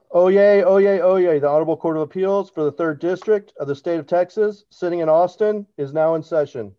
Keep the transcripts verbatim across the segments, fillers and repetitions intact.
Oyez, oyez, oyez. The Honorable Court of Appeals for the Third District of the State of Texas, sitting in Austin, is now in session.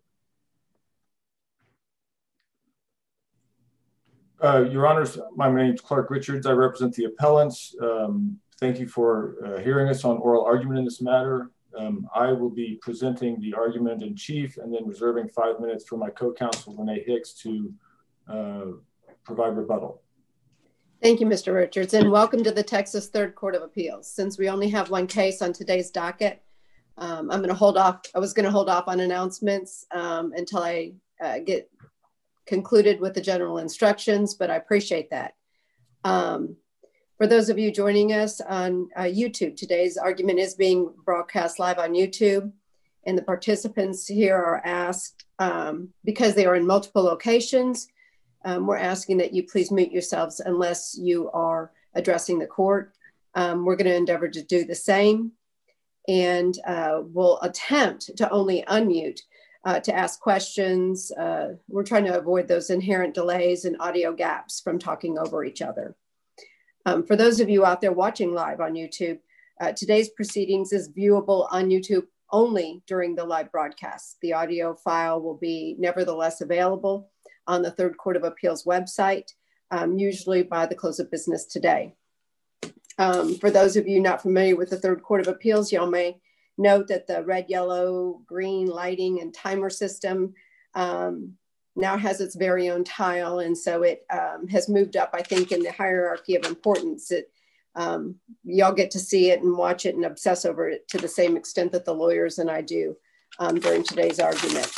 Uh, Your Honors, my name is Clark Richards. I represent the appellants. Um, thank you for uh, hearing us on oral argument in this matter. Um, I will be presenting the argument in chief and then reserving five minutes for my co-counsel, Renee Hicks, to uh, provide rebuttal. Thank you, Mister Richards, and welcome to the Texas Third Court of Appeals. Since we only have one case on today's docket, um, I'm going to hold off. I was going to hold off on announcements um, until I uh, get concluded with the general instructions, but I appreciate that. Um, for those of you joining us on uh, YouTube, today's argument is being broadcast live on YouTube, and the participants here are asked, um, because they are in multiple locations, um, we're asking that you please mute yourselves unless you are addressing the court. Um, we're going to endeavor to do the same, and uh, we'll attempt to only unmute Uh, to ask questions. Uh, we're trying to avoid those inherent delays and audio gaps from talking over each other. Um, for those of you out there watching live on YouTube, uh, today's proceedings is viewable on YouTube only during the live broadcast. The audio file will be nevertheless available on the Third Court of Appeals website, um, usually by the close of business today. Um, for those of you not familiar with the Third Court of Appeals, y'all may note that the red, yellow, green lighting and timer system um, now has its very own tile. And so it um, has moved up, I think, in the hierarchy of importance. It, um, y'all get to see it and watch it and obsess over it to the same extent that the lawyers and I do um, during today's argument.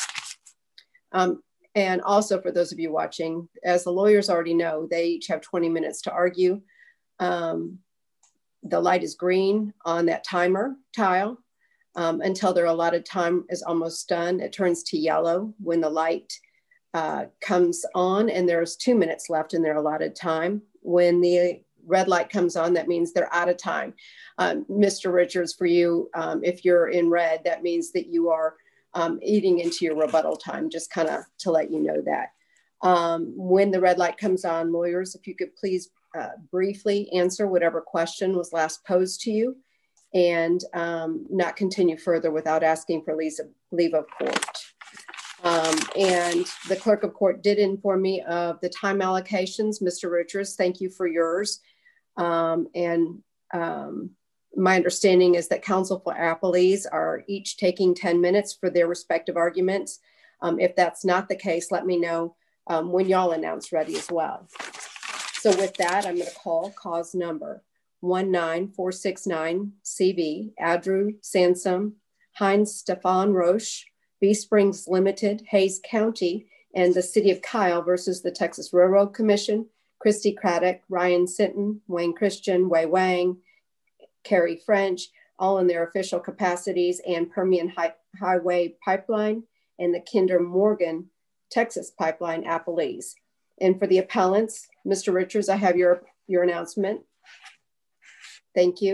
Um, and also for those of you watching, as the lawyers already know, they each have twenty minutes to argue. Um, The light is green on that timer tile um, until their allotted time is almost done. It turns to yellow when the light uh, comes on, and there's two minutes left in their allotted time. When the red light comes on, that means they're out of time. Um, Mister Richards, for you, um, if you're in red, that means that you are um, eating into your rebuttal time, just kind of to let you know that. Um, when the red light comes on, lawyers, if you could please Uh, briefly answer whatever question was last posed to you, and um, not continue further without asking for leave of, leave of court. Um, and the clerk of court did inform me of the time allocations. Mister Richards, thank you for yours. Um, and um, my understanding is that counsel for appellees are each taking ten minutes for their respective arguments. Um, if that's not the case, let me know um, when y'all announce ready as well. So with that, I'm going to call cause number one nine four six nine C V, Andrew Sansom, Heinz Stefan Roche, B Springs Limited, Hays County, and the City of Kyle versus the Texas Railroad Commission, Christy Craddock, Ryan Sinton, Wayne Christian, Wei Wang, Carrie French, all in their official capacities, and Permian Hi- Highway Pipeline and the Kinder Morgan Texas Pipeline appellees. And for the appellants, Mister Richards, I have your, your announcement. Thank you.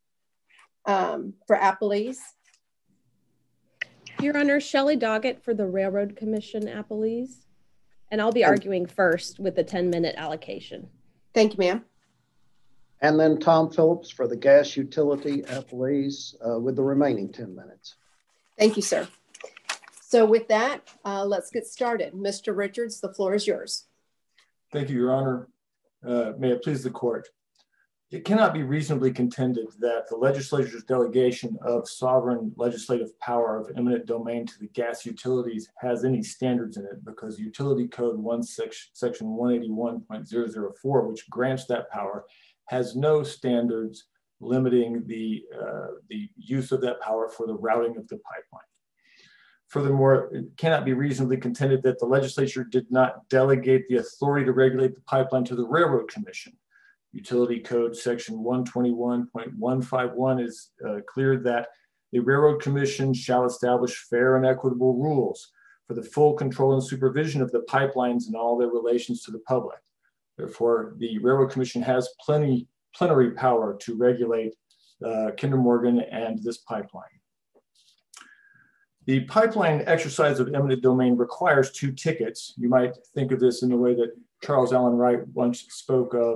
Um, for appellees. Your Honor, Shelley Doggett for the Railroad Commission appellees. And I'll be arguing first with the ten minute allocation. Thank you, ma'am. And then Tom Phillips for the gas utility appellees uh, with the remaining ten minutes. Thank you, sir. So with that, uh, let's get started. Mister Richards, the floor is yours. Thank you, Your Honor. Uh, may it please the court. It cannot be reasonably contended that the legislature's delegation of sovereign legislative power of eminent domain to the gas utilities has any standards in it, because Utility Code one section one eighty-one point zero zero four, which grants that power, has no standards limiting the, uh, the use of that power for the routing of the pipeline. Furthermore, it cannot be reasonably contended that the legislature did not delegate the authority to regulate the pipeline to the Railroad Commission. Utility Code section one twenty-one point one five one is uh, clear that the Railroad Commission shall establish fair and equitable rules for the full control and supervision of the pipelines and all their relations to the public. Therefore, the Railroad Commission has plenty, plenary power to regulate uh, Kinder Morgan and this pipeline. The pipeline exercise of eminent domain requires two tickets. You might think of this in the way that Charles Allen Wright once spoke of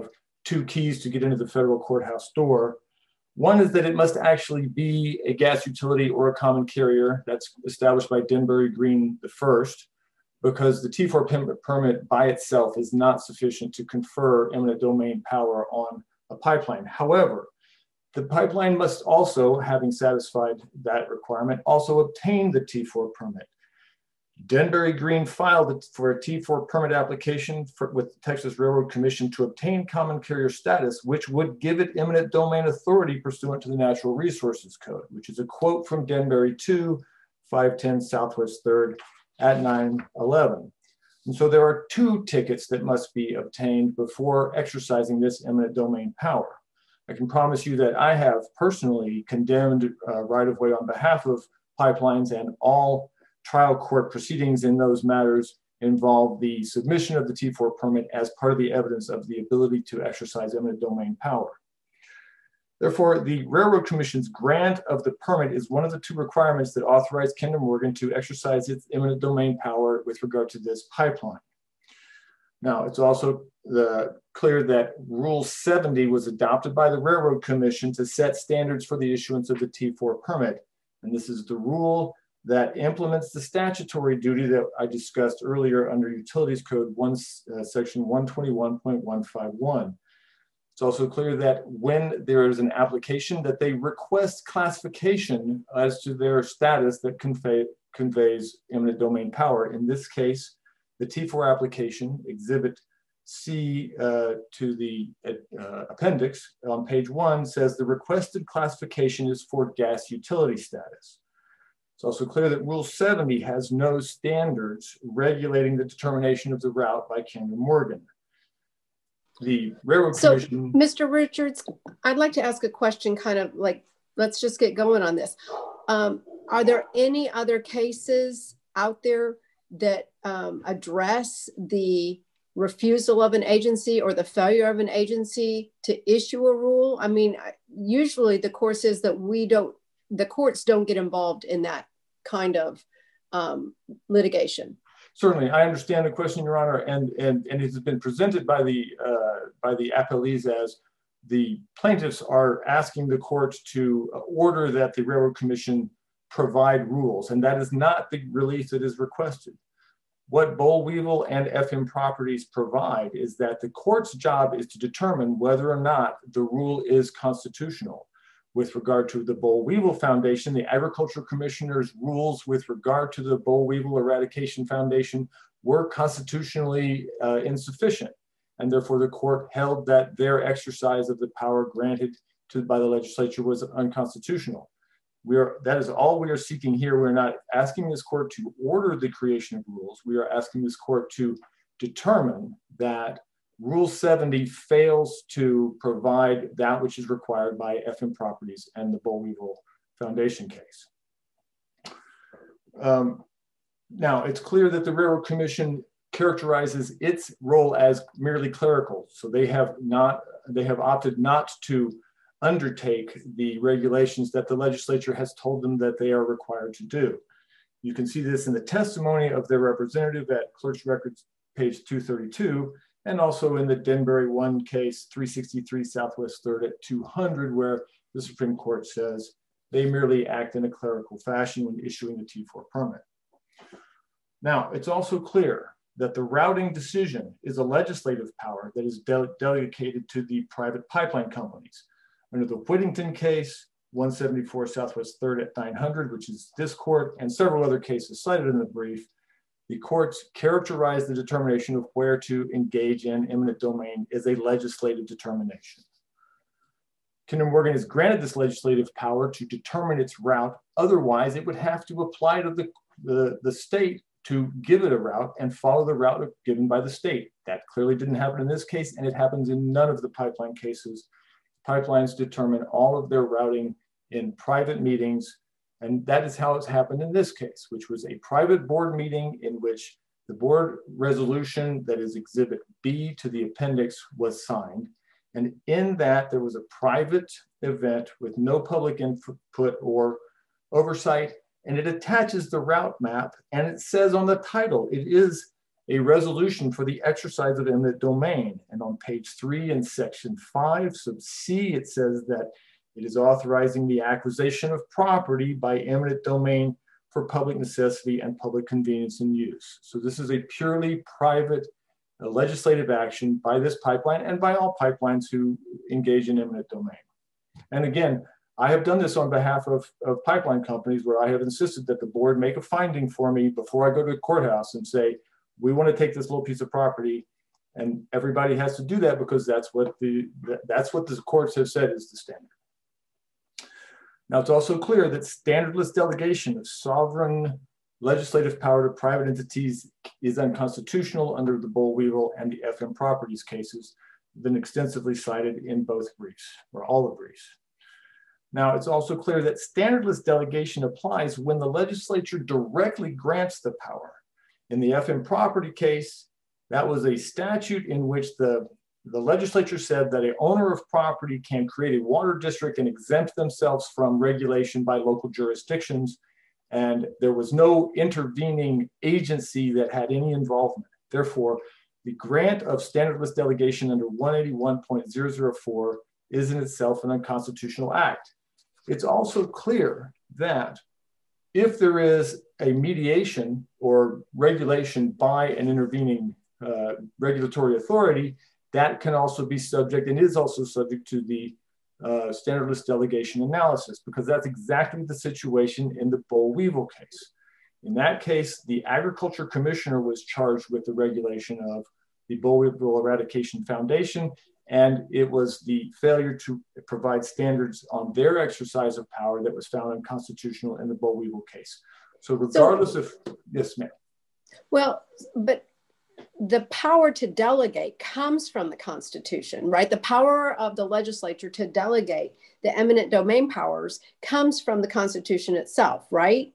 two keys to get into the federal courthouse door. One is that it must actually be a gas utility or a common carrier. That's established by Denbury Green the first, because the T four permit by itself is not sufficient to confer eminent domain power on a pipeline. However, the pipeline must also, having satisfied that requirement, also obtain the T four permit. Denbury Green filed for a T four permit application for, with the Texas Railroad Commission to obtain common carrier status, which would give it eminent domain authority pursuant to the Natural Resources Code, which is a quote from Denbury two, five ten Southwest third at nine eleven. And so there are two tickets that must be obtained before exercising this eminent domain power. I can promise you that I have personally condemned uh, right-of-way on behalf of pipelines, and all trial court proceedings in those matters involve the submission of the T four permit as part of the evidence of the ability to exercise eminent domain power. Therefore, the Railroad Commission's grant of the permit is one of the two requirements that authorize Kinder Morgan to exercise its eminent domain power with regard to this pipeline. Now, it's also the, clear that Rule seventy was adopted by the Railroad Commission to set standards for the issuance of the T four permit. And this is the rule that implements the statutory duty that I discussed earlier under Utilities Code one, uh, section one twenty-one point one five one. It's also clear that when there is an application that they request classification as to their status that convey, conveys eminent domain power. In this case, the T four application, Exhibit C uh, to the uh, appendix on page one, says the requested classification is for gas utility status. It's also clear that Rule seventy has no standards regulating the determination of the route by Kinder Morgan. The Railroad So, Commission. Mister Richards, I'd like to ask a question, kind of like, let's just get going on this. Um, are there any other cases out there that um, address the refusal of an agency or the failure of an agency to issue a rule? I mean, usually the course is that we don't, the courts don't get involved in that kind of um, litigation. Certainly, I understand the question, Your Honor, and and and it has been presented by the uh, by the appellees as the plaintiffs are asking the courts to order that the Railroad Commission provide rules, and that is not the relief that is requested. What Boll Weevil and F M Properties provide is that the court's job is to determine whether or not the rule is constitutional. With regard to the Boll Weevil Foundation, the Agriculture Commissioner's rules with regard to the Boll Weevil Eradication Foundation were constitutionally uh, insufficient. And therefore the court held that their exercise of the power granted to by the legislature was unconstitutional. We are, that is all we are seeking here. We're not asking this court to order the creation of rules. We are asking this court to determine that Rule seventy fails to provide that which is required by F M Properties and the Boll Weevil Foundation case. Um, now, it's clear that the Railroad Commission characterizes its role as merely clerical. So they have not, they have opted not to undertake the regulations that the legislature has told them that they are required to do. You can see this in the testimony of their representative at Clerk's Records, page two thirty-two, and also in the Denbury one case, three sixty-three Southwest third at two hundred, where the Supreme Court says they merely act in a clerical fashion when issuing the T four permit. Now, it's also clear that the routing decision is a legislative power that is de delegated to the private pipeline companies. Under the Whittington case, one seventy-four Southwest third at nine hundred, which is this court, and several other cases cited in the brief, the courts characterize the determination of where to engage in eminent domain as a legislative determination. Kinder Morgan is granted this legislative power to determine its route. Otherwise, it would have to apply to the, the, the state to give it a route and follow the route given by the state. That clearly didn't happen in this case, and it happens in none of the pipeline cases. Pipelines determine all of their routing in private meetings, and that is how it's happened in this case, which was a private board meeting in which the board resolution that is Exhibit B to the appendix was signed. And in that, there was a private event with no public input or oversight, and it attaches the route map, and it says on the title, it is a resolution for the exercise of eminent domain. And on page three in section five, sub C, it says that it is authorizing the acquisition of property by eminent domain for public necessity and public convenience and use. So this is a purely private uh, legislative action by this pipeline and by all pipelines who engage in eminent domain. And again, I have done this on behalf of, of pipeline companies where I have insisted that the board make a finding for me before I go to the courthouse and say, we want to take this little piece of property, and everybody has to do that because that's what the that's what the courts have said is the standard. Now, it's also clear that standardless delegation of sovereign legislative power to private entities is unconstitutional under the Boll-Weevil and the F M Properties cases, been extensively cited in both briefs, or all the briefs. Now, it's also clear that standardless delegation applies when the legislature directly grants the power. In the F M Property case, that was a statute in which the, the legislature said that an owner of property can create a water district and exempt themselves from regulation by local jurisdictions. And there was no intervening agency that had any involvement. Therefore, the grant of standardless delegation under one eighty-one point zero zero four is in itself an unconstitutional act. It's also clear that if there is a mediation or regulation by an intervening uh, regulatory authority, that can also be subject and is also subject to the uh, standardless delegation analysis, because that's exactly the situation in the Boll-Weevil case. In that case, the agriculture commissioner was charged with the regulation of the Boll-Weevil Eradication Foundation, and it was the failure to provide standards on their exercise of power that was found unconstitutional in the Boll-Weevil case. So regardless so, of, yes, ma'am. Well, but the power to delegate comes from the Constitution, right? The power of the legislature to delegate the eminent domain powers comes from the Constitution itself, right?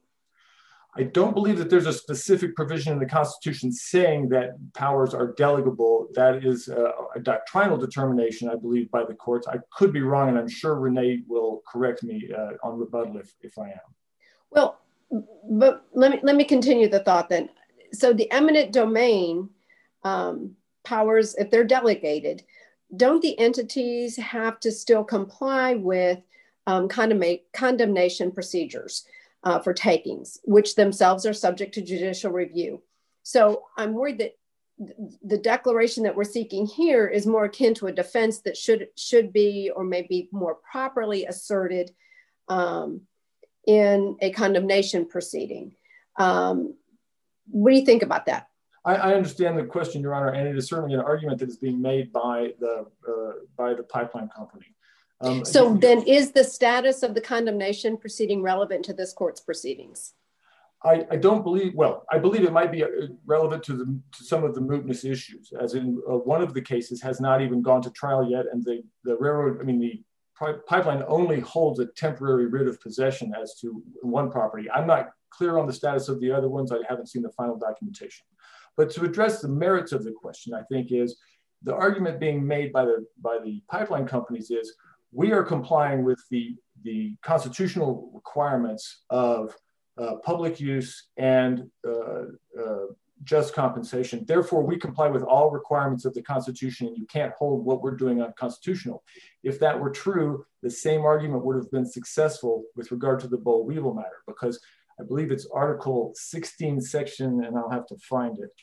I don't believe that there's a specific provision in the Constitution saying that powers are delegable. That is a, a doctrinal determination, I believe, by the courts. I could be wrong, and I'm sure Renee will correct me uh, on rebuttal if, if I am. Well, but let me, let me continue the thought then. So the eminent domain um, powers, if they're delegated, don't the entities have to still comply with um, condemn- condemnation procedures? Uh, for takings, which themselves are subject to judicial review. So I'm worried that th- the declaration that we're seeking here is more akin to a defense that should should be or maybe more properly asserted um, in a condemnation proceeding. Um, what do you think about that? I, I understand the question, Your Honor, and it is certainly an argument that is being made by the uh, by the pipeline company. Um, so then is the status of the condemnation proceeding relevant to this court's proceedings? I, I don't believe, well, I believe it might be relevant to, the, to some of the mootness issues, as in uh, one of the cases has not even gone to trial yet, and the, the railroad, I mean, the pipeline only holds a temporary writ of possession as to one property. I'm not clear on the status of the other ones. I haven't seen the final documentation. But to address the merits of the question, I think is the argument being made by the, by the pipeline companies is, we are complying with the, the constitutional requirements of uh, public use and uh, uh, just compensation. Therefore, we comply with all requirements of the Constitution, and you can't hold what we're doing unconstitutional. If that were true, the same argument would have been successful with regard to the Boll-Weevil matter, because I believe it's Article sixteen, section, and I'll have to find it.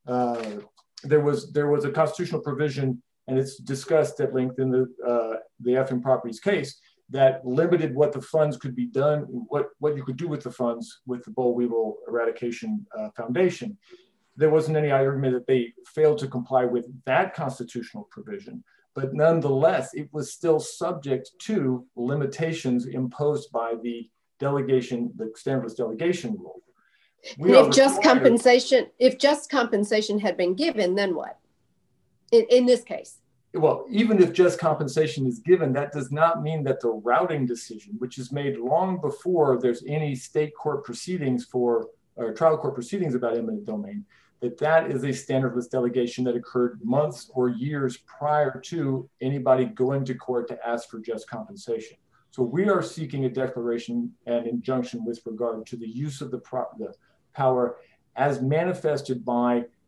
Uh, there was there was a constitutional provision, and it's discussed at length in the uh, the F M Properties case, that limited what the funds could be done, what, what you could do with the funds with the Boll-Weevil Eradication uh, Foundation. There wasn't any argument that they failed to comply with that constitutional provision, but nonetheless, it was still subject to limitations imposed by the delegation, the standardless delegation rule. We and if just required, compensation, if just compensation had been given, then what? In, in this case? Well, even if just compensation is given, that does not mean that the routing decision, which is made long before there's any state court proceedings for, or trial court proceedings about eminent domain, that that is a standardless delegation that occurred months or years prior to anybody going to court to ask for just compensation. So we are seeking a declaration and injunction with regard to the use of the, pro- the power as manifested by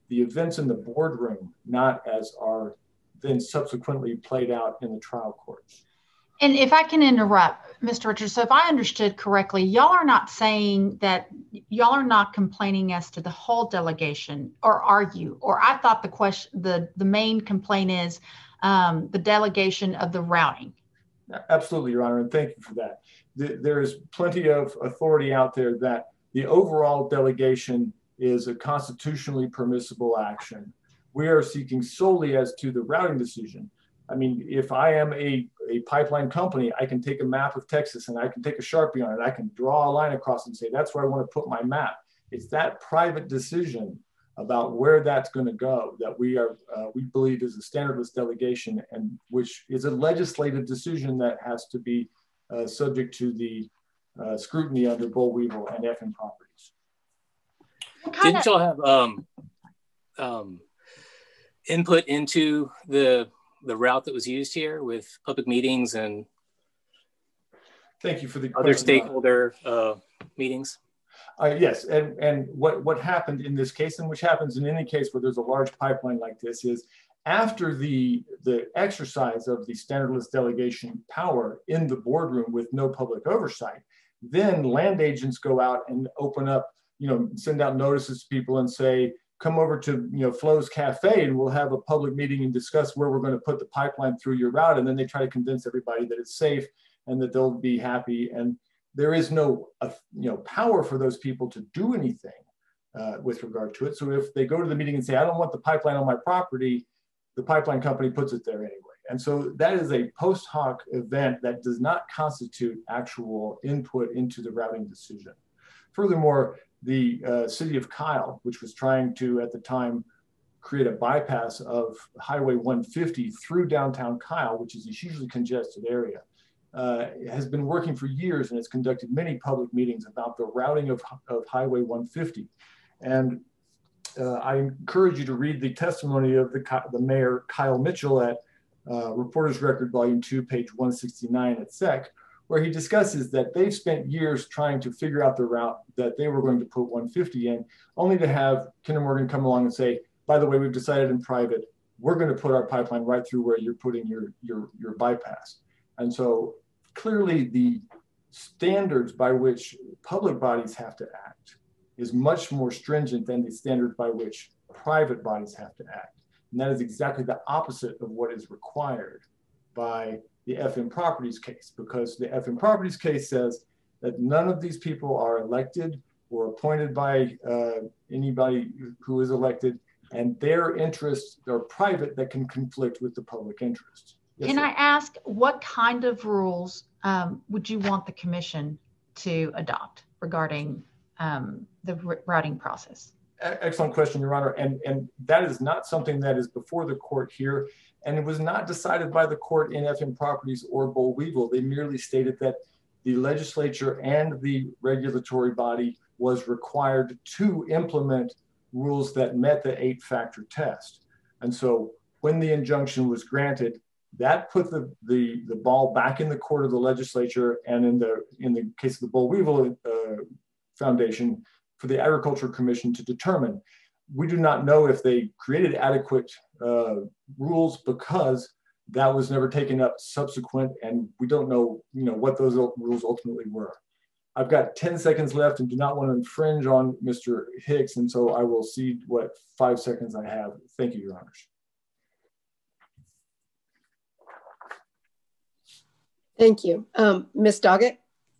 the events in the boardroom, not as are then subsequently played out in the trial courts. And if I can interrupt, Mister Richards, so if I understood correctly, y'all are not saying that y'all are not complaining as to the whole delegation, or are you? Or I thought the question, the, the main complaint is um, the delegation of the routing. Absolutely, Your Honor, and thank you for that. There is plenty of authority out there that the overall delegation is a constitutionally permissible action. We are seeking solely as to the routing decision. I mean, if I am a, a pipeline company, I can take a map of Texas and I can take a Sharpie on it. I can draw a line across and say, that's where I want to put my map. It's that private decision about where that's going to go that we are, uh, we believe is a standardless delegation, and which is a legislative decision that has to be uh, subject to the uh, scrutiny under Boll Weevil and F M Properties. Didn't y'all have um, um, input into the the route that was used here with public meetings and thank you for the other stakeholder uh, meetings? Uh, yes, and, and what, what happened in this case, and which happens in any case where there's a large pipeline like this, is after the, the exercise of the standardless delegation power in the boardroom with no public oversight, then land agents go out and open up, you know, send out notices to people and say, come over to, you know, Flo's Cafe and we'll have a public meeting and discuss where we're going to put the pipeline through your route. And then they try to convince everybody that it's safe and that they'll be happy. And there is no, uh, you know, power for those people to do anything uh, with regard to it. So if they go to the meeting and say, I don't want the pipeline on my property, the pipeline company puts it there anyway. And so that is a post hoc event that does not constitute actual input into the routing decision. Furthermore, the uh, city of Kyle, which was trying to, at the time, create a bypass of Highway one fifty through downtown Kyle, which is a hugely congested area, uh, has been working for years and has conducted many public meetings about the routing of, of Highway one fifty. And uh, I encourage you to read the testimony of the, the mayor, Kyle Mitchell, at uh, Reporter's Record, Volume two, page one sixty-nine at S E C, where he discusses that they've spent years trying to figure out the route that they were going to put one fifty in, only to have Kinder Morgan come along and say, by the way, we've decided in private, we're going to put our pipeline right through where you're putting your, your, your bypass. And so clearly the standards by which public bodies have to act is much more stringent than the standards by which private bodies have to act. And that is exactly the opposite of what is required by the F M Properties case, because the F M Properties case says that none of these people are elected or appointed by uh, anybody who is elected, and their interests are private that can conflict with the public interest. Yes, can sir. I ask, what kind of rules um, would you want the commission to adopt regarding um, the routing process? Excellent question, Your Honor. And, and that is not something that is before the court here. And it was not decided by the court in F M Properties or Boll Weevil. They merely stated that the legislature and the regulatory body was required to implement rules that met the eight factor test. And so when the injunction was granted, that put the, the, the ball back in the court of the legislature, and in the, in the case of the Boll Weevil uh, Foundation, for the Agriculture Commission to determine. We do not know if they created adequate uh, rules, because that was never taken up subsequent, and we don't know, you know, what those rules ultimately were. I've got ten seconds left and do not want to infringe on Mister Hicks, and so I will cede what five seconds I have. Thank you, Your Honors. Thank you. Um, Miz Doggett?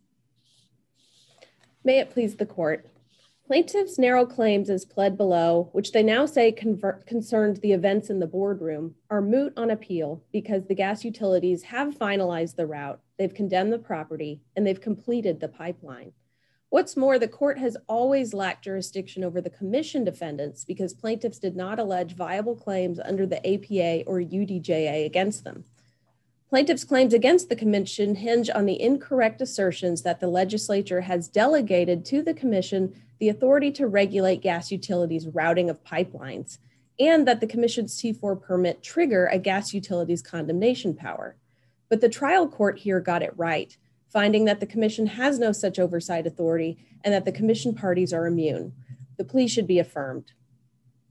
May it please the court. Plaintiffs' narrow claims as pled below, which they now say convert, concerned the events in the boardroom, are moot on appeal because the gas utilities have finalized the route, they've condemned the property, and they've completed the pipeline. What's more, the court has always lacked jurisdiction over the commission defendants because plaintiffs did not allege viable claims under the A P A or U D J A against them. Plaintiffs' claims against the commission hinge on the incorrect assertions that the legislature has delegated to the commission the authority to regulate gas utilities' routing of pipelines, and that the commission's T four permit trigger a gas utilities condemnation power. But the trial court here got it right, finding that the commission has no such oversight authority and that the commission parties are immune. The plea should be affirmed.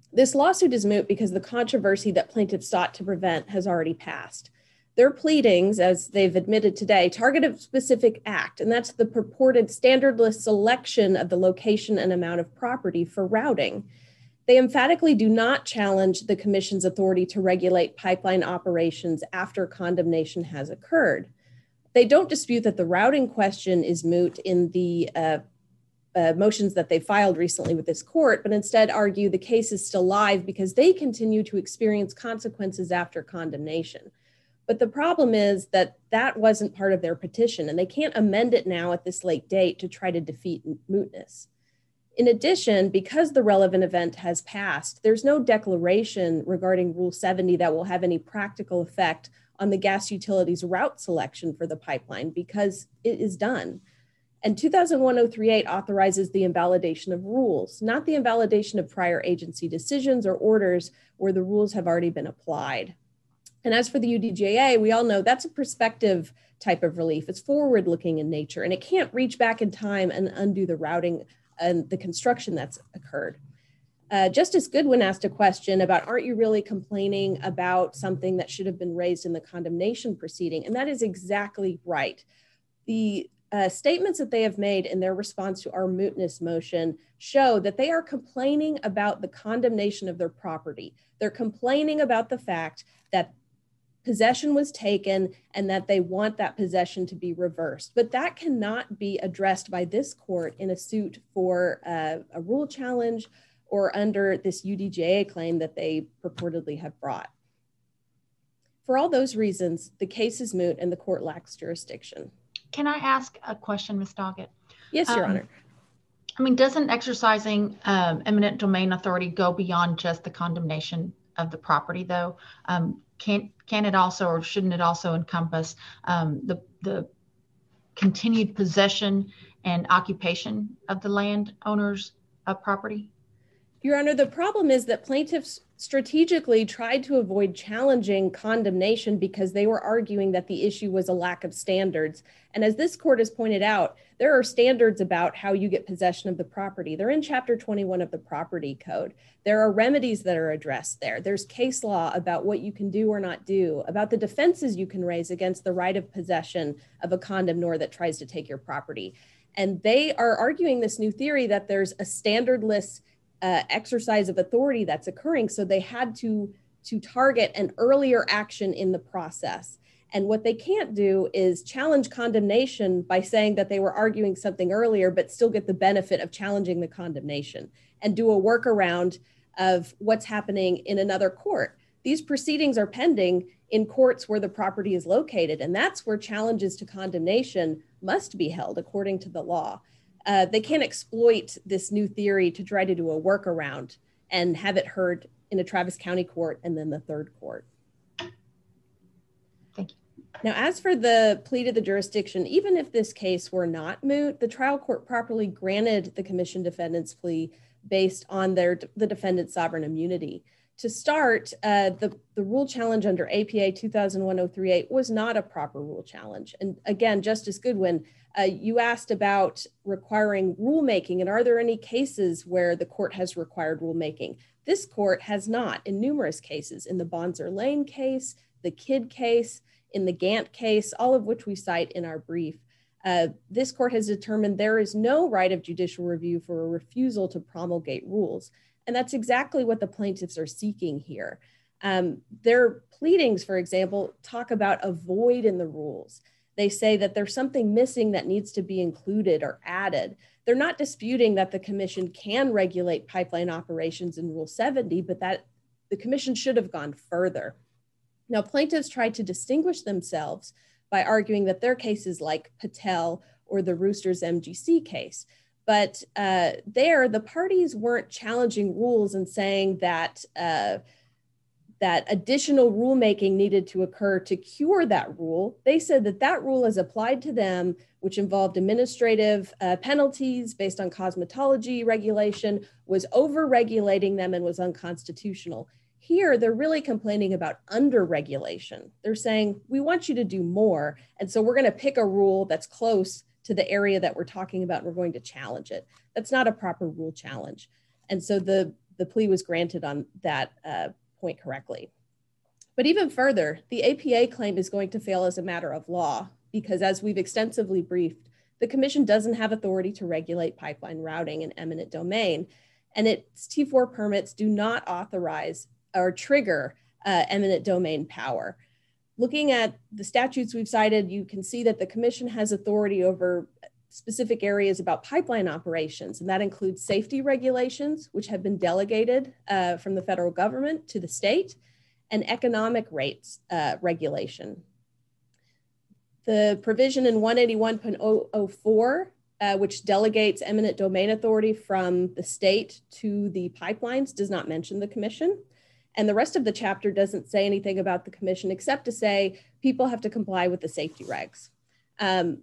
This lawsuit is moot because the controversy that plaintiffs sought to prevent has already passed. Their pleadings, as they've admitted today, target a specific act, and that's the purported standardless selection of the location and amount of property for routing. They emphatically do not challenge the Commission's authority to regulate pipeline operations after condemnation has occurred. They don't dispute that the routing question is moot in the uh, uh, motions that they filed recently with this court, but instead argue the case is still live because they continue to experience consequences after condemnation. But the problem is that that wasn't part of their petition, and they can't amend it now at this late date to try to defeat mootness. In addition, because the relevant event has passed, there's no declaration regarding Rule seventy that will have any practical effect on the gas utility's route selection for the pipeline because it is done. And two thousand one oh three eight authorizes the invalidation of rules, not the invalidation of prior agency decisions or orders where the rules have already been applied. And as for the U D J A, we all know that's a prospective type of relief. It's forward-looking in nature, and it can't reach back in time and undo the routing and the construction that's occurred. Uh, Justice Goodwin asked a question about, aren't you really complaining about something that should have been raised in the condemnation proceeding? And that is exactly right. The uh, statements that they have made in their response to our mootness motion show that they are complaining about the condemnation of their property. They're complaining about the fact that possession was taken and that they want that possession to be reversed. But that cannot be addressed by this court in a suit for uh, a rule challenge or under this U D J A claim that they purportedly have brought. For all those reasons, the case is moot and the court lacks jurisdiction. Can I ask a question, Miz Doggett? Yes, Your um, Honor. I mean, doesn't exercising um, eminent domain authority go beyond just the condemnation of the property, though? Um, can can it also, or shouldn't it also encompass um, the the continued possession and occupation of the landowners of property? Your Honor, the problem is that plaintiffs strategically tried to avoid challenging condemnation because they were arguing that the issue was a lack of standards. And as this court has pointed out, there are standards about how you get possession of the property. They're in Chapter twenty-one of the Property Code. There are remedies that are addressed there. There's case law about what you can do or not do, about the defenses you can raise against the right of possession of a condemnor that tries to take your property. And they are arguing this new theory that there's a standardless Uh, exercise of authority that's occurring. So they had to, to target an earlier action in the process. And what they can't do is challenge condemnation by saying that they were arguing something earlier, but still get the benefit of challenging the condemnation and do a workaround of what's happening in another court. These proceedings are pending in courts where the property is located, and that's where challenges to condemnation must be held according to the law. Uh, they can't exploit this new theory to try to do a workaround and have it heard in a Travis County court and then the third court. Thank you. Now, as for the plea to the jurisdiction, even if this case were not moot, the trial court properly granted the commission defendant's plea based on their the defendant's sovereign immunity. To start, uh, the, the rule challenge under A P A two thousand one oh three eight was not a proper rule challenge. And again, Justice Goodwin, uh, you asked about requiring rulemaking, and are there any cases where the court has required rulemaking? This court has not in numerous cases, in the Bonser Lane case, the Kidd case, in the Gant case, all of which we cite in our brief. Uh, this court has determined there is no right of judicial review for a refusal to promulgate rules. And that's exactly what the plaintiffs are seeking here. Um, their pleadings, for example, talk about a void in the rules. They say that there's something missing that needs to be included or added. They're not disputing that the commission can regulate pipeline operations in Rule seventy, but that the commission should have gone further. Now, plaintiffs tried to distinguish themselves by arguing that their cases like Patel or the Roosters M G C case. But uh, there, the parties weren't challenging rules and saying that, uh, that additional rulemaking needed to occur to cure that rule. They said that that rule is applied to them, which involved administrative uh, penalties based on cosmetology regulation, was over-regulating them and was unconstitutional. Here, they're really complaining about under-regulation. They're saying, we want you to do more, and so we're gonna pick a rule that's close to the area that we're talking about, and we're going to challenge it. That's not a proper rule challenge. And so the, the plea was granted on that uh, point correctly. But even further, the A P A claim is going to fail as a matter of law because, as we've extensively briefed, the commission doesn't have authority to regulate pipeline routing in eminent domain, and its T four permits do not authorize or trigger uh, eminent domain power. Looking at the statutes we've cited, you can see that the commission has authority over specific areas about pipeline operations, and that includes safety regulations, which have been delegated uh, from the federal government to the state, and economic rates uh, regulation. The provision in one eighty-one point oh oh four, uh, which delegates eminent domain authority from the state to the pipelines, does not mention the commission. And the rest of the chapter doesn't say anything about the commission except to say people have to comply with the safety regs. Um,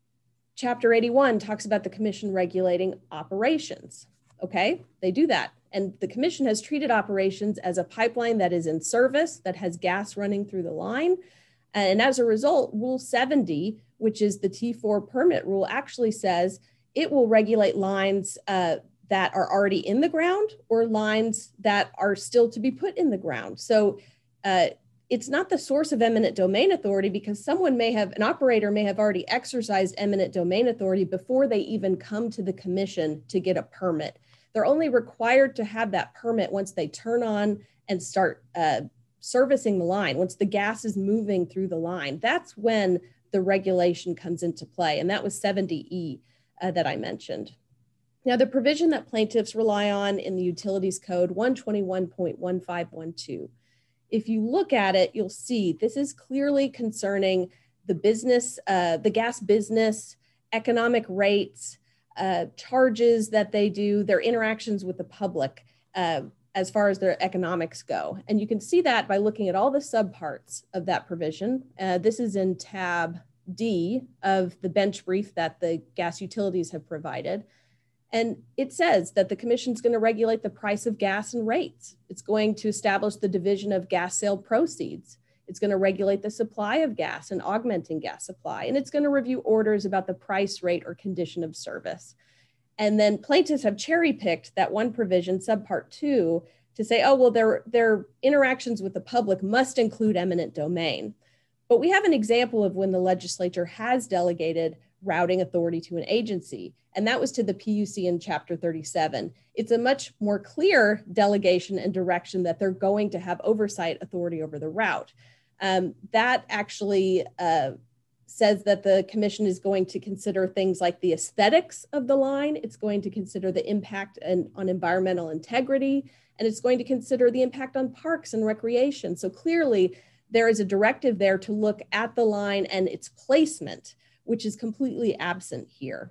chapter eighty-one talks about the commission regulating operations. Okay, they do that. And the commission has treated operations as a pipeline that is in service, that has gas running through the line. And as a result, Rule seventy, which is the T four permit rule, actually says it will regulate lines uh, that are already in the ground or lines that are still to be put in the ground. So uh, it's not the source of eminent domain authority because someone may have, an operator may have already exercised eminent domain authority before they even come to the commission to get a permit. They're only required to have that permit once they turn on and start uh, servicing the line, once the gas is moving through the line. That's when the regulation comes into play. And that was seventy E uh, that I mentioned. Now, the provision that plaintiffs rely on in the Utilities Code one twenty-one point one five one two, if you look at it, you'll see this is clearly concerning the business, uh, the gas business, economic rates, uh, charges that they do, their interactions with the public uh, as far as their economics go. And you can see that by looking at all the subparts of that provision. Uh, this is in tab D of the bench brief that the gas utilities have provided. And it says that the commission is going to regulate the price of gas and rates. It's going to establish the division of gas sale proceeds. It's going to regulate the supply of gas and augmenting gas supply. And it's going to review orders about the price, rate, or condition of service. And then plaintiffs have cherry picked that one provision, subpart two, to say, oh, well, their, their interactions with the public must include eminent domain. But we have an example of when the legislature has delegated routing authority to an agency, and that was to the P U C in Chapter thirty-seven. It's a much more clear delegation and direction that they're going to have oversight authority over the route. Um, that actually uh, says that the commission is going to consider things like the aesthetics of the line, it's going to consider the impact and, on environmental integrity, and it's going to consider the impact on parks and recreation. So clearly, there is a directive there to look at the line and its placement, which is completely absent here.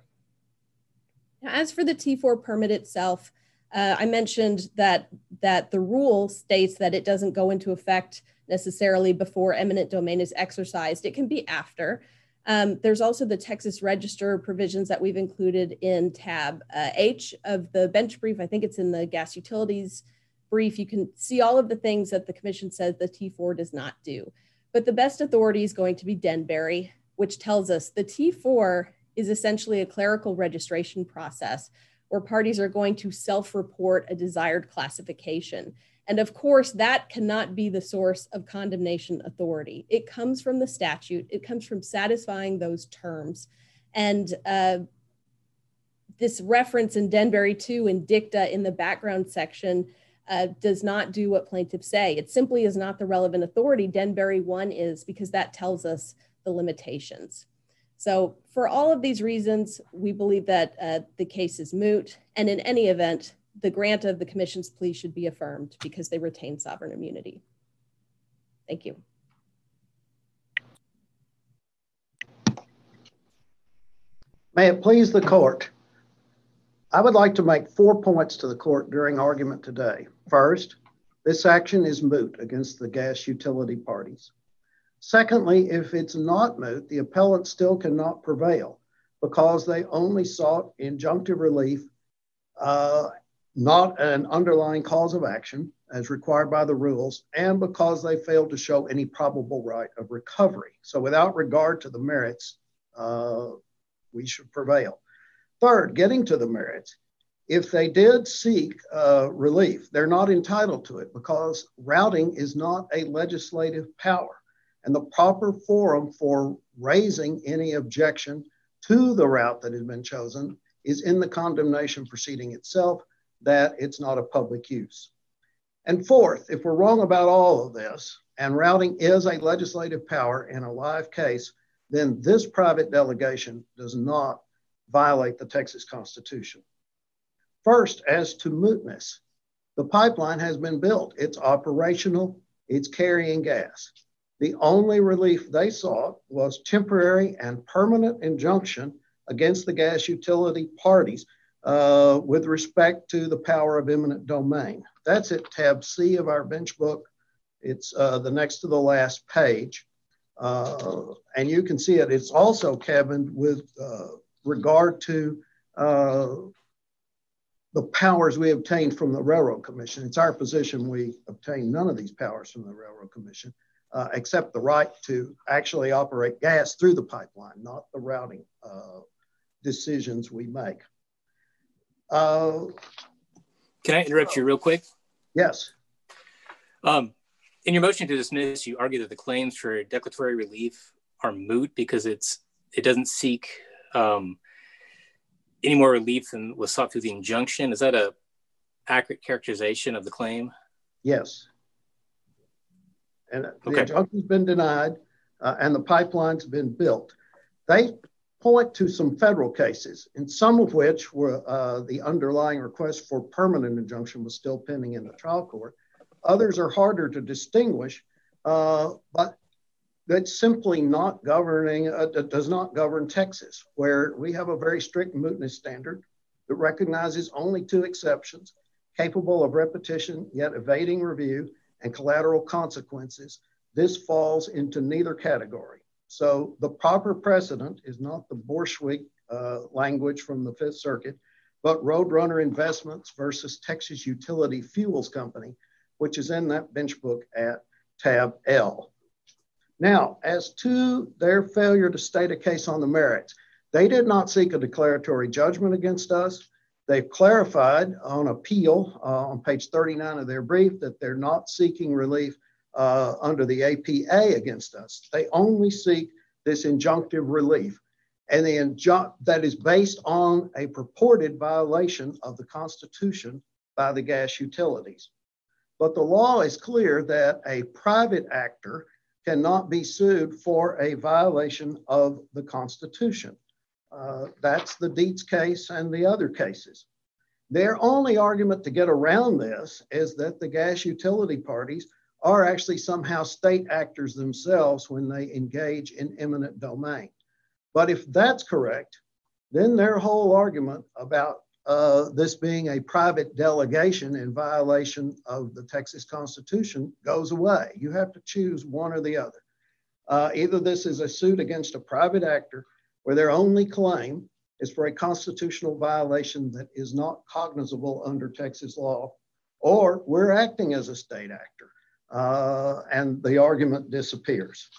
Now, as for the T four permit itself, uh, I mentioned that, that the rule states that it doesn't go into effect necessarily before eminent domain is exercised. It can be after. Um, there's also the Texas Register provisions that we've included in tab uh, H of the bench brief. I think it's in the gas utilities brief. You can see all of the things that the commission says the T four does not do. But the best authority is going to be Denbury, which tells us the T four is essentially a clerical registration process where parties are going to self-report a desired classification. And of course, that cannot be the source of condemnation authority. It comes from the statute. It comes from satisfying those terms. And uh, this reference in Denbury two in dicta in the background section uh, does not do what plaintiffs say. It simply is not the relevant authority. Denbury one is, because that tells us the limitations. So for all of these reasons, we believe that uh, the case is moot. And in any event, the grant of the commission's plea should be affirmed because they retain sovereign immunity. Thank you. May it please the court. I would like to make four points to the court during argument today. First, this action is moot against the gas utility parties. Secondly, if it's not moot, the appellant still cannot prevail because they only sought injunctive relief, uh, not an underlying cause of action as required by the rules, and because they failed to show any probable right of recovery. So without regard to the merits, uh, we should prevail. Third, getting to the merits, If they did seek uh, relief, they're not entitled to it because routing is not a legislative power. And the proper forum for raising any objection to the route that has been chosen is in the condemnation proceeding itself, that it's not a public use. And fourth, if we're wrong about all of this, and routing is a legislative power in a live case, then this private delegation does not violate the Texas Constitution. First, as to mootness, the pipeline has been built. It's operational, it's carrying gas. The only relief they sought was temporary and permanent injunction against the gas utility parties uh, with respect to the power of eminent domain. That's at tab C of our bench book. It's uh, the next to the last page. Uh, and you can see it. It's also cabined with uh, regard to uh, the powers we obtained from the Railroad Commission. It's our position we obtained none of these powers from the Railroad Commission, uh, except the right to actually operate gas through the pipeline, not the routing uh, decisions we make. Uh, Can I interrupt you real quick? Yes. Um, in your motion to dismiss, you argue that the claims for declaratory relief are moot because it's it doesn't seek um, any more relief than was sought through the injunction. Is that a accurate characterization of the claim? Yes. And the okay. injunction's been denied uh, and the pipeline's been built. They point to some federal cases, in some of which were uh, the underlying request for permanent injunction was still pending in the trial court. Others are harder to distinguish, uh, but that's simply not governing, uh, does not govern Texas, where we have a very strict mootness standard that recognizes only two exceptions, capable of repetition, yet evading review, and collateral consequences. This falls into neither category. So the proper precedent is not the Borswick uh, language from the Fifth Circuit, but Roadrunner Investments versus Texas Utility Fuels Company, which is in that bench book at tab L. Now, as to their failure to state a case on the merits, they did not seek a declaratory judgment against us. They've clarified on appeal uh, on page thirty-nine of their brief that they're not seeking relief uh, under the A P A against us. They only seek this injunctive relief, and the injun- that is based on a purported violation of the Constitution by the gas utilities. But the law is clear that a private actor cannot be sued for a violation of the Constitution. Uh, that's the Dietz case and the other cases. Their only argument to get around this is that the gas utility parties are actually somehow state actors themselves when they engage in eminent domain. But if that's correct, then their whole argument about uh, this being a private delegation in violation of the Texas Constitution goes away. You have to choose one or the other. Uh, either this is a suit against a private actor where their only claim is for a constitutional violation that is not cognizable under Texas law, or we're acting as a state actor, uh, and the argument disappears.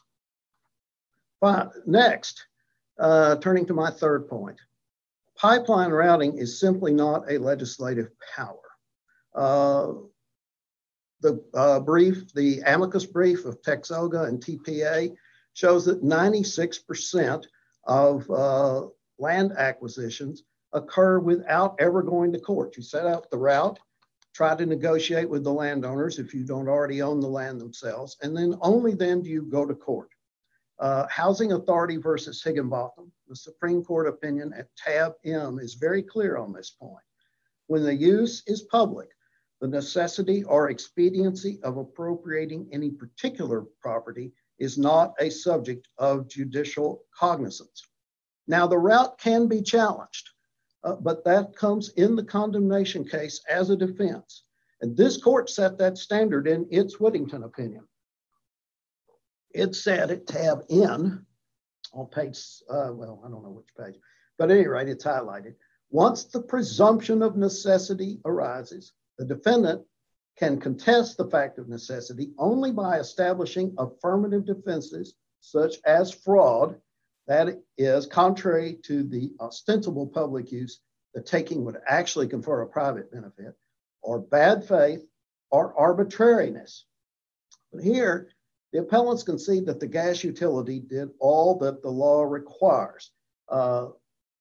Fine. Next, uh, turning to my third point. Pipeline routing is simply not a legislative power. Uh, the uh, brief, the amicus brief of Texoga and T P A shows that ninety-six percent of uh, land acquisitions occur without ever going to court. You set out the route, try to negotiate with the landowners if you don't already own the land themselves, and then only then do you go to court. Uh, Housing Authority versus Higginbotham, the Supreme Court opinion at tab M is very clear on this point. When the use is public, the necessity or expediency of appropriating any particular property is not a subject of judicial cognizance. Now, the route can be challenged, uh, but that comes in the condemnation case as a defense. And this court set that standard in its Whittington opinion. It said at tab N on page, uh, well, I don't know which page, but at any rate, it's highlighted. Once the presumption of necessity arises, the defendant can contest the fact of necessity only by establishing affirmative defenses such as fraud, that is contrary to the ostensible public use the taking would actually confer a private benefit, or bad faith, or arbitrariness. But here, the appellants concede that the gas utility did all that the law requires. Uh,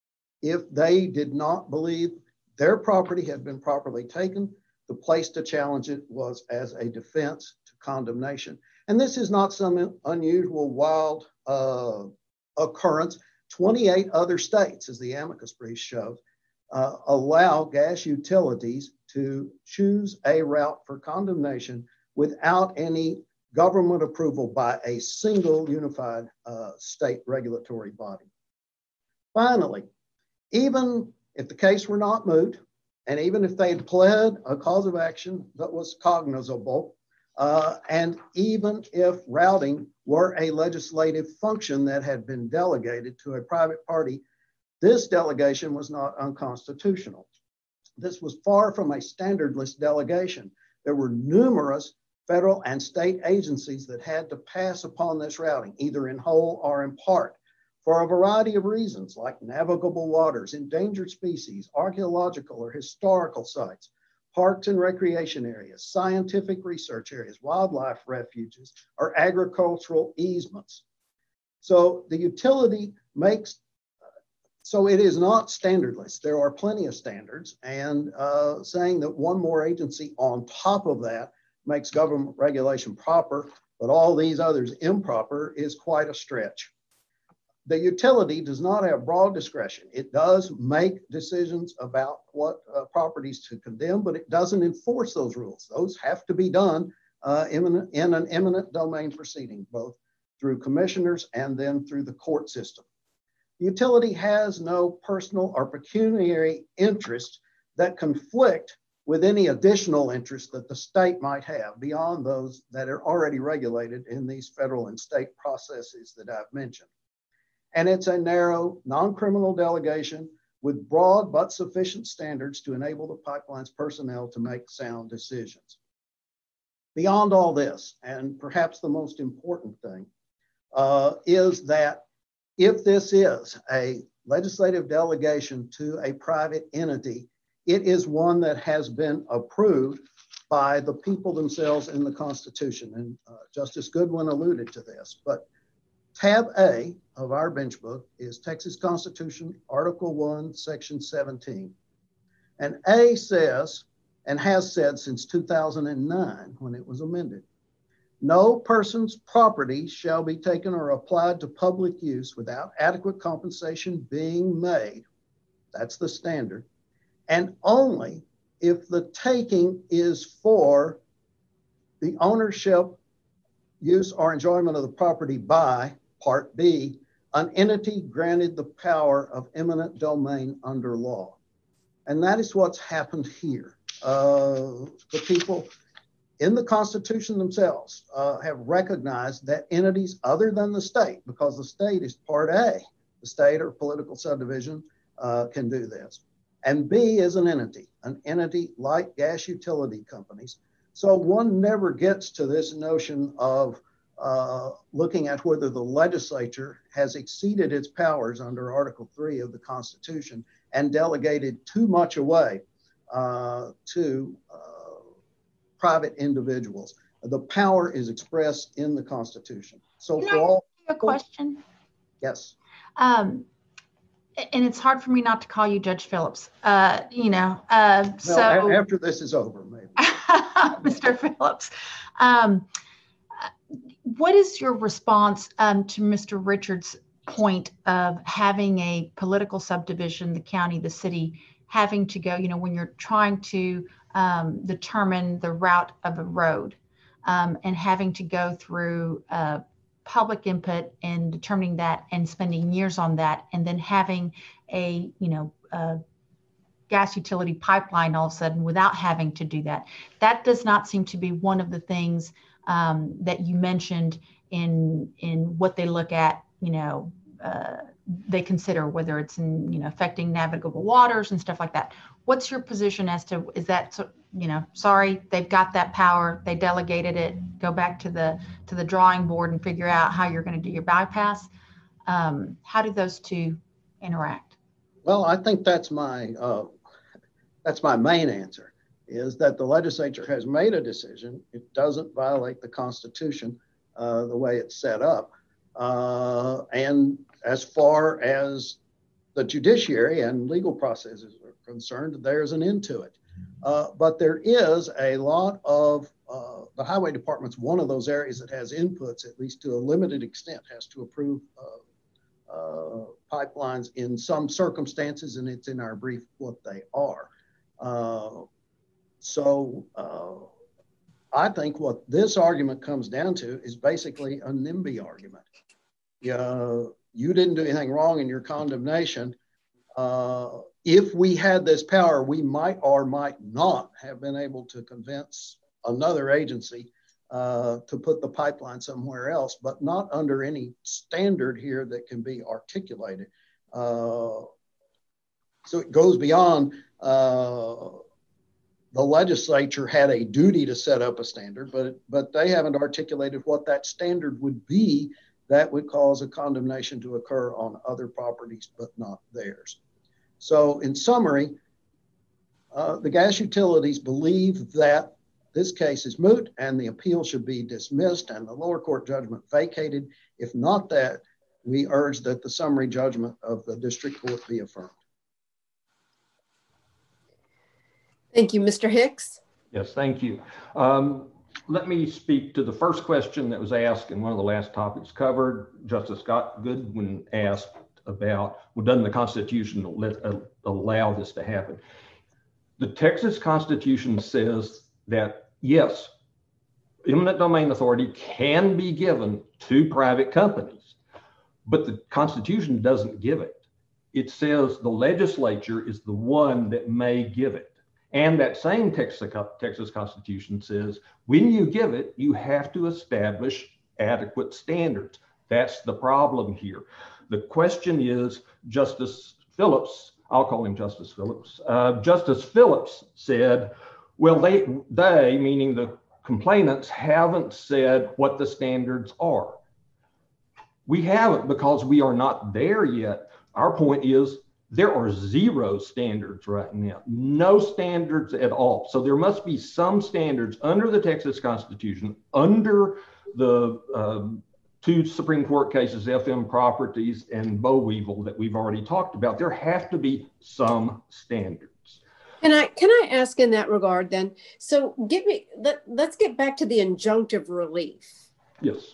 if they did not believe their property had been properly taken, the place to challenge it was as a defense to condemnation. And this is not some unusual, wild uh, occurrence. twenty-eight other states, as the amicus brief shows, uh, allow gas utilities to choose a route for condemnation without any government approval by a single unified uh, state regulatory body. Finally, even if the case were not moot, and even if they had pled a cause of action that was cognizable, uh, and even if routing were a legislative function that had been delegated to a private party, this delegation was not unconstitutional. This was far from a standardless delegation. There were numerous federal and state agencies that had to pass upon this routing, either in whole or in part, for a variety of reasons, like navigable waters, endangered species, archaeological or historical sites, parks and recreation areas, scientific research areas, wildlife refuges, or agricultural easements. So the utility makes, so it is not standardless. There are plenty of standards, and uh, saying that one more agency on top of that makes government regulation proper, but all these others improper is quite a stretch. The utility does not have broad discretion. It does make decisions about what uh, properties to condemn, but it doesn't enforce those rules. Those have to be done uh, in, in an eminent domain proceeding, both through commissioners and then through the court system. The utility has no personal or pecuniary interest that conflict with any additional interest that the state might have beyond those that are already regulated in these federal and state processes that I've mentioned. And it's a narrow, non-criminal delegation with broad but sufficient standards to enable the pipeline's personnel to make sound decisions. Beyond all this, and perhaps the most important thing, uh, is that if this is a legislative delegation to a private entity, it is one that has been approved by the people themselves in the Constitution. And uh, Justice Goodwin alluded to this, but tab A of our bench book is Texas Constitution, Article one, Section seventeen. And A says, and has said since two thousand nine when it was amended, no person's property shall be taken or applied to public use without adequate compensation being made. That's the standard. And only if the taking is for the ownership, use, or enjoyment of the property by, Part B, an entity granted the power of eminent domain under law. And that is what's happened here. Uh, the people in the Constitution themselves uh, have recognized that entities other than the state, because the state is Part A, the state or political subdivision uh, can do this. And B is an entity, an entity like gas utility companies. So one never gets to this notion of uh, looking at whether the legislature has exceeded its powers under Article three of the Constitution and delegated too much away uh, to uh, private individuals. The power is expressed in the Constitution. So Can for I all ask you a question? Yes. Um, and it's hard for me not to call you Judge Phillips. Uh, you know, uh, Well, so a- after this is over, maybe. Mister Phillips, um, what is your response um, to Mister Richards' point of having a political subdivision, the county, the city, having to go, you know, when you're trying to um, determine the route of a road um, and having to go through uh, public input and determining that and spending years on that, and then having a, you know, uh, gas utility pipeline all of a sudden without having to do that. That does not seem to be one of the things um, that you mentioned in in what they look at, you know, uh, they consider, whether it's in, you know, affecting navigable waters and stuff like that. What's your position as to, is that, you know, sorry, they've got that power, they delegated it, go back to the to the drawing board and figure out how you're going to do your bypass? Um, how do those two interact? Well, I think that's my uh, that's my main answer, is that the legislature has made a decision. It doesn't violate the Constitution uh, the way it's set up. Uh, and as far as the judiciary and legal processes are concerned, there's an end to it. Uh, but there is a lot of, uh, the highway department's one of those areas that has inputs, at least to a limited extent, has to approve uh, Uh, pipelines in some circumstances, and it's in our brief what they are. Uh, so uh, I think what this argument comes down to is basically a NIMBY argument. Uh, you didn't do anything wrong in your condemnation. Uh, if we had this power, we might or might not have been able to convince another agency Uh, to put the pipeline somewhere else, but not under any standard here that can be articulated. Uh, so it goes beyond uh, the legislature had a duty to set up a standard, but, but they haven't articulated what that standard would be that would cause a condemnation to occur on other properties, but not theirs. So in summary, uh, the gas utilities believe that this case is moot and the appeal should be dismissed and the lower court judgment vacated. If not that, we urge that the summary judgment of the district court be affirmed. Thank you, Mister Hicks. Yes, thank you. Um, let me speak to the first question that was asked in one of the last topics covered. Justice Scott Goodwin asked about, well, doesn't the Constitution let, uh, allow this to happen? The Texas Constitution says that yes, eminent domain authority can be given to private companies, but the Constitution doesn't give it. It says the legislature is the one that may give it. And that same Texas, Texas Constitution says when you give it, you have to establish adequate standards. That's the problem here. The question is, Justice Phillips, I'll call him Justice Phillips, uh, Justice Phillips said, well, they, they, meaning the complainants, haven't said what the standards are. We haven't because we are not there yet. Our point is there are zero standards right now, no standards at all. So there must be some standards under the Texas Constitution, under the um, two Supreme Court cases, F M Properties and Boll Weevil that we've already talked about. There have to be some standards. Can I can I ask in that regard then? So give me let, let's get back to the injunctive relief. Yes.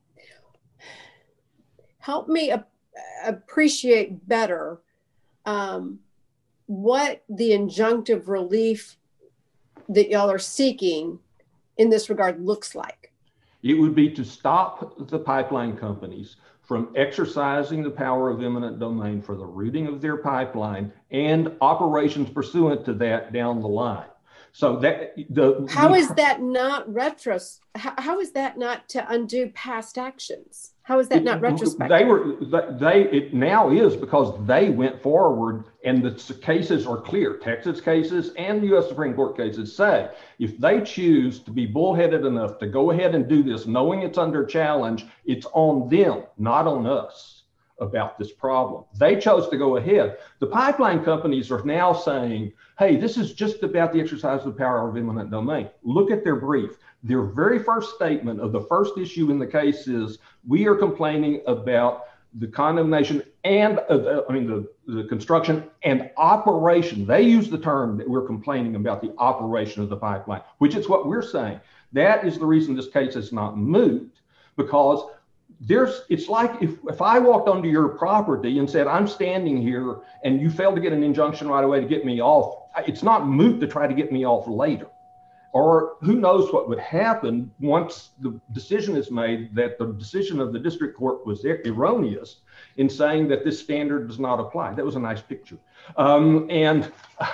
Help me ap- appreciate better um, what the injunctive relief that y'all are seeking in this regard looks like. It would be to stop the pipeline companies from exercising the power of eminent domain for the routing of their pipeline and operations pursuant to that down the line. So that the how the, is that not retros? How, how is that not to undo past actions? How is that it, not retrospective? They were they it now is because they went forward and the cases are clear. Texas cases and U S Supreme Court cases say if they choose to be bullheaded enough to go ahead and do this, knowing it's under challenge, it's on them, not on us about this problem. They chose to go ahead. The pipeline companies are now saying, hey, this is just about the exercise of the power of eminent domain. Look at their brief. Their very first statement of the first issue in the case is, we are complaining about the condemnation and, uh, the, I mean, the, the construction and operation. They use the term that we're complaining about the operation of the pipeline, which is what we're saying. That is the reason this case is not moot, because there's, it's like if, if I walked onto your property and said, I'm standing here and you failed to get an injunction right away to get me off, it's not moot to try to get me off later. Or who knows what would happen once the decision is made that the decision of the district court was erroneous in saying that this standard does not apply. That was a nice picture. Um, and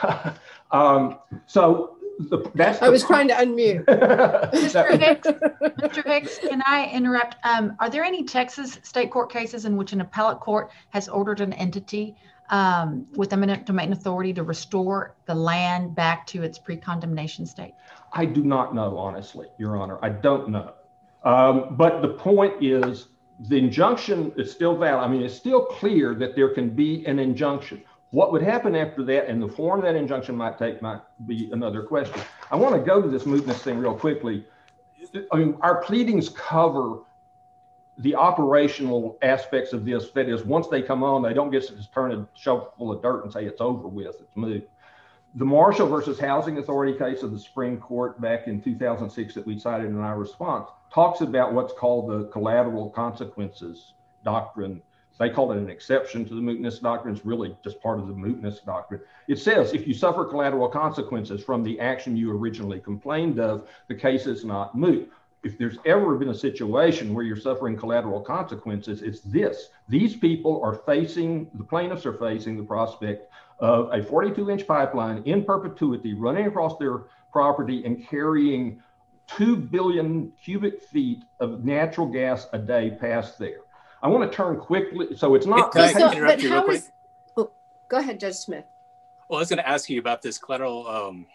um, so the, that's the I was trying to unmute. Mister Hicks, Mister Hicks, can I interrupt? Um, are there any Texas state court cases in which an appellate court has ordered an entity um, with eminent domain authority to restore the land back to its pre-condemnation state? I do not know, honestly, Your Honor. I don't know. Um, but the point is, the injunction is still valid. I mean, it's still clear that there can be an injunction. What would happen after that and the form that injunction might take might be another question. I want to go to this mootness thing real quickly. I mean, our pleadings cover the operational aspects of this. That is, once they come on, they don't get to just turn a shovel full of dirt and say it's over with, it's moot. The Marshall versus Housing Authority case of the Supreme Court back in two thousand six that we cited in our response talks about what's called the collateral consequences doctrine. They call it an exception to the mootness doctrine. It's really just part of the mootness doctrine. It says if you suffer collateral consequences from the action you originally complained of, the case is not moot. If there's ever been a situation where you're suffering collateral consequences, it's this. These people are facing, the plaintiffs are facing the prospect of a forty-two inch pipeline in perpetuity running across their property and carrying two billion cubic feet of natural gas a day past there. I want to turn quickly. So it's not. Can I So, interrupt but you real how quick? is- oh, go ahead, Judge Smith. Well, I was going to ask you about this collateral um,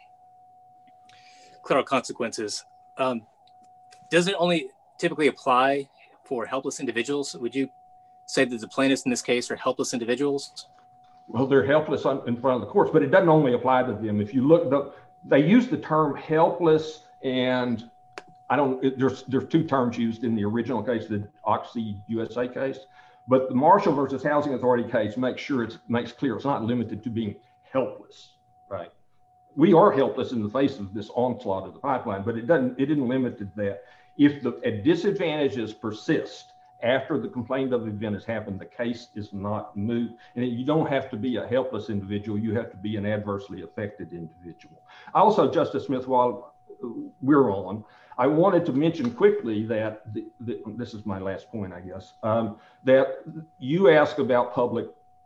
collateral consequences. Um, does it only typically apply for helpless individuals? Would you say that the plaintiffs in this case are helpless individuals? Well, they're helpless on, in front of the courts, but it doesn't only apply to them. If you look, the, they use the term helpless, and I don't, it, there's there's two terms used in the original case, the Oxy U S A case, but the Marshall versus Housing Authority case makes sure it's makes clear it's not limited to being helpless, right? We are helpless in the face of this onslaught of the pipeline, but it doesn't, it isn't limited to that. If the disadvantages persist after the complaint of the event has happened, the case is not moot. And you don't have to be a helpless individual. You have to be an adversely affected individual. Also, Justice Smith, while we're on, I wanted to mention quickly that, the, the, this is my last point, I guess, um, that you asked about public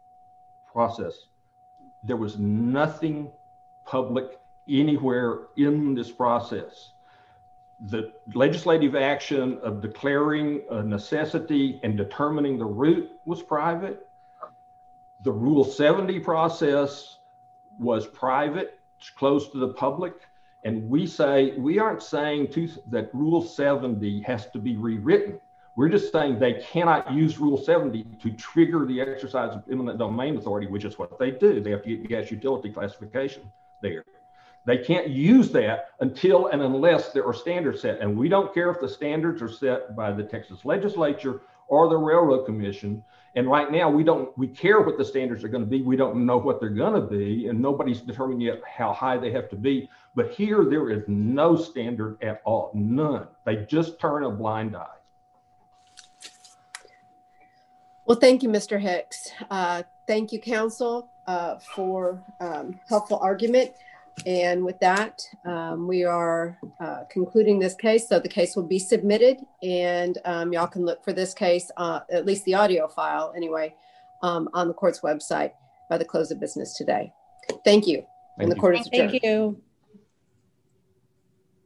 process. There was nothing public anywhere in this process. The legislative action of declaring a necessity and determining the route was private. The Rule seventy process was private, it's closed to the public. And we say, we aren't saying to, that Rule seventy has to be rewritten. We're just saying they cannot use Rule seventy to trigger the exercise of eminent domain authority, which is what they do. They have to get the gas utility classification there. They can't use that until and unless there are standards set. And we don't care if the standards are set by the Texas legislature or the Railroad Commission. And right now we don't, we care what the standards are going to be. We don't know what they're going to be, and nobody's determined yet how high they have to be. But here there is no standard at all, none. They just turn a blind eye. Well, thank you, Mister Hicks. Uh, thank you, counsel, uh, for um, helpful argument. And with that, um, we are uh, concluding this case. So the case will be submitted, and um, y'all can look for this case, uh, at least the audio file anyway, um, on the court's website by the close of business today. Thank you. Thank and the you. court is adjourned. Thank you.